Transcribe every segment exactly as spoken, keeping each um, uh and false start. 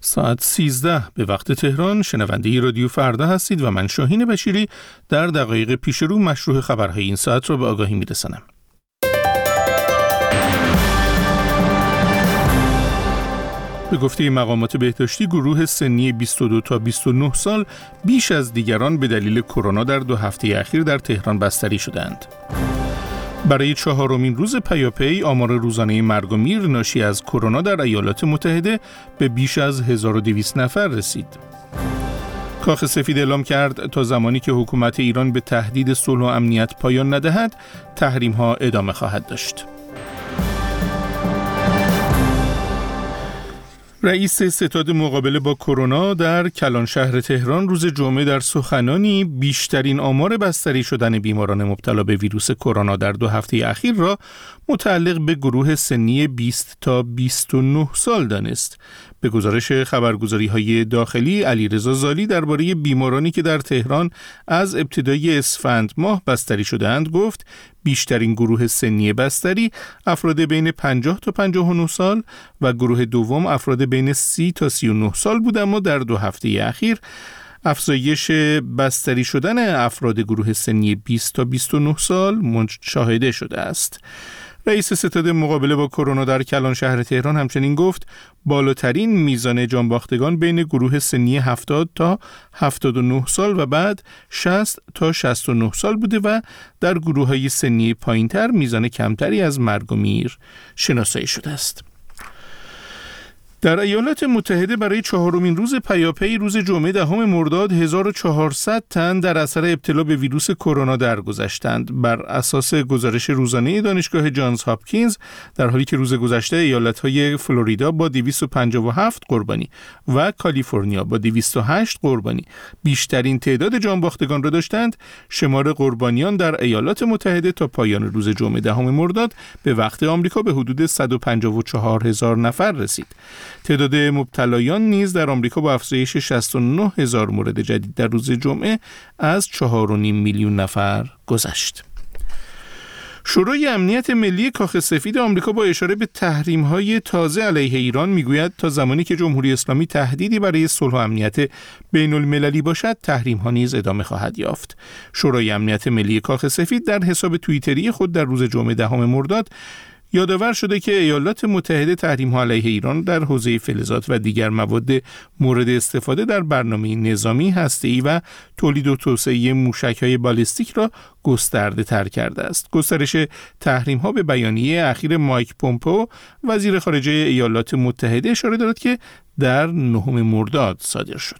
ساعت سیزده به وقت تهران. شنونده رادیو فردا هستید و من شاهین بشیری در دقایق پیش رو مشروع خبرهای این ساعت را به آگاهی میرسانم. به گفته مقامات بهداشتی، گروه سنی بیست و دو تا بیست و نه سال بیش از دیگران به دلیل کرونا در دو هفته اخیر در تهران بستری شدند. برای چهارمین روز پیاپی آمار روزانه مرگ و میر ناشی از کرونا در ایالات متحده به بیش از هزار و دویست نفر رسید. کاخ سفید اعلام کرد تا زمانی که حکومت ایران به تهدید صلح و امنیت پایان ندهد، تحریم‌ها ادامه خواهد داشت. رئیس ستاد مقابله با کرونا در کلان شهر تهران روز جمعه در سخنانی بیشترین آمار بستری شدن بیماران مبتلا به ویروس کرونا در دو هفته اخیر را متعلق به گروه سنی بیست تا بیست و نه سال دانست. به گزارش خبرگزاری‌های داخلی، علیرضا زالی درباره بیمارانی که در تهران از ابتدای اسفند ماه بستری شدند گفت بیشترین گروه سنی بستری افراد بین پنجاه تا پنجاه و نه سال و گروه دوم افراد بین سی تا سی و نه سال بود، اما در دو هفته اخیر افزایش بستری شدن افراد گروه سنی بیست تا بیست و نه سال مشاهده شده است. رئیس ستاد مقابله با کرونا در کلان شهر تهران همچنین گفت بالاترین میزان جانباختگان بین گروه سنی هفتاد تا هفتاد و نه سال و بعد شصت تا شصت و نه سال بوده و در گروه‌های سنی پایین‌تر میزان کمتری از مرگ و میر شناسایی شده است. در ایالات متحده برای چهارمین روز پیاپی روز جمعه دهم مرداد هزار و چهارصد تن در اثر ابتلا به ویروس کرونا درگذشتند. بر اساس گزارش روزانه دانشگاه جانز هاپکینز، در حالی که روز گذشته ایالت‌های فلوریدا با دویست و پنجاه و هفت قربانی و کالیفرنیا با دویست و هشت قربانی بیشترین تعداد جانباختگان را داشتند، شمار قربانیان در ایالات متحده تا پایان روز جمعه دهم مرداد به وقت آمریکا به حدود صد و پنجاه و چهار هزار نفر رسید. تعداد مبتلایان نیز در آمریکا با افزایش شصت و نه هزار مورد جدید در روز جمعه از چهار و نیم میلیون نفر گذشت. شورای امنیت ملی کاخ سفید آمریکا با اشاره به تحریم‌های تازه علیه ایران میگوید تا زمانی که جمهوری اسلامی تهدیدی برای صلح و امنیت بین المللی باشد، تحریم‌ها نیز ادامه خواهد یافت. شورای امنیت ملی کاخ سفید در حساب توییتری خود در روز جمعه دهم مرداد یادآور شده که ایالات متحده تحریم‌ها علیه ایران در حوزه فلزات و دیگر مواد مورد استفاده در برنامه نظامی هسته‌ای و تولید و توسعه موشک‌های بالستیک را گسترده تر کرده است. گسترش تحریم‌ها به بیانیه اخیر مایک پومپئو وزیر خارجه ایالات متحده اشاره دارد که در نهم مرداد صادر شد.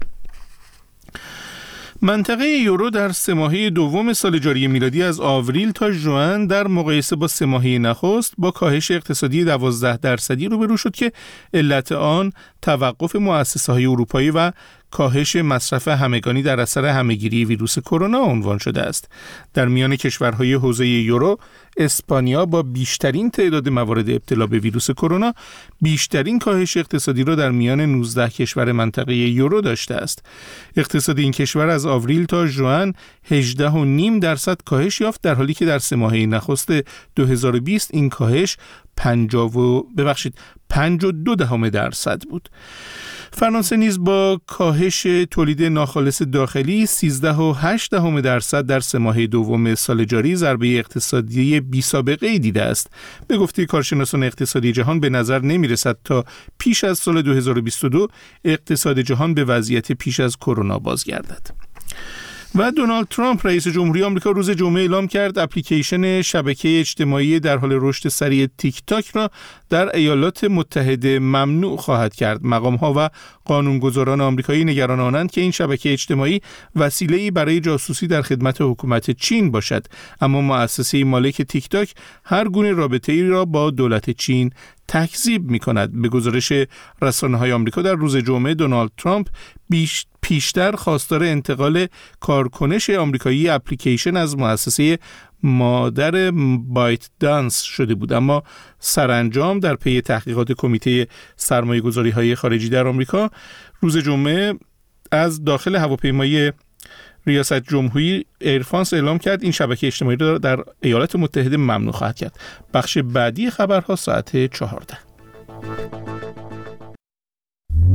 منطقه یورو در سه ماهه دوم سال جاری میلادی از آوریل تا ژوئن در مقایسه با سه ماهه نخست با کاهش اقتصادی دوازده درصدی روبرو شد که علت آن توقف مؤسسه‌های اروپایی و کاهش مصرف همگانی در اثر همه‌گیری ویروس کرونا عنوان شده است. در میان کشورهای حوزه یورو، اسپانیا با بیشترین تعداد موارد ابتلا به ویروس کرونا بیشترین کاهش اقتصادی را در میان نوزده کشور منطقه یورو داشته است. اقتصاد این کشور از آوریل تا ژوئن هجده و نیم درصد کاهش یافت، در حالی که در سه ماهه نخست دو هزار و بیست این کاهش پنجاه و ببخشید پنج و دو دهم درصد بود. فرانسه نیز با کاهش تولید ناخالص داخلی سیزده و هشت دهم درصد در سه ماهه دوم سال جاری ضربه اقتصادی بی سابقه ای دیده است. به گفته کارشناسان اقتصادی جهان به نظر نمی رسد تا پیش از سال دو هزار و بیست و دو اقتصاد جهان به وضعیت پیش از کرونا بازگردد. و دونالد ترامپ رئیس جمهوری آمریکا روز جمعه اعلام کرد اپلیکیشن شبکه اجتماعی در حال رشد سریع تیک تاک را در ایالات متحده ممنوع خواهد کرد. مقام‌ها و قانونگذاران آمریکایی نگران آنند که این شبکه اجتماعی وسیله‌ای برای جاسوسی در خدمت حکومت چین باشد، اما مؤسسه مالک تیک تاک هر گونه رابطه‌ای را با دولت چین تکذیب می‌کند. به گزارش رسانه‌های آمریکا در روز جمعه دونالد ترامپ بیش پیشتر خواستار انتقال کارکنش آمریکایی اپلیکیشن از مؤسسه مادر بایت دانس شده بود، اما سرانجام در پی تحقیقات کمیته سرمایه‌گذاری‌های خارجی در آمریکا روز جمعه از داخل هواپیمای ریاست جمهوری ایرفرانس اعلام کرد این شبکه اجتماعی را در ایالات متحده ممنوع خواهد کرد. بخش بعدی خبرها ساعت چهارده.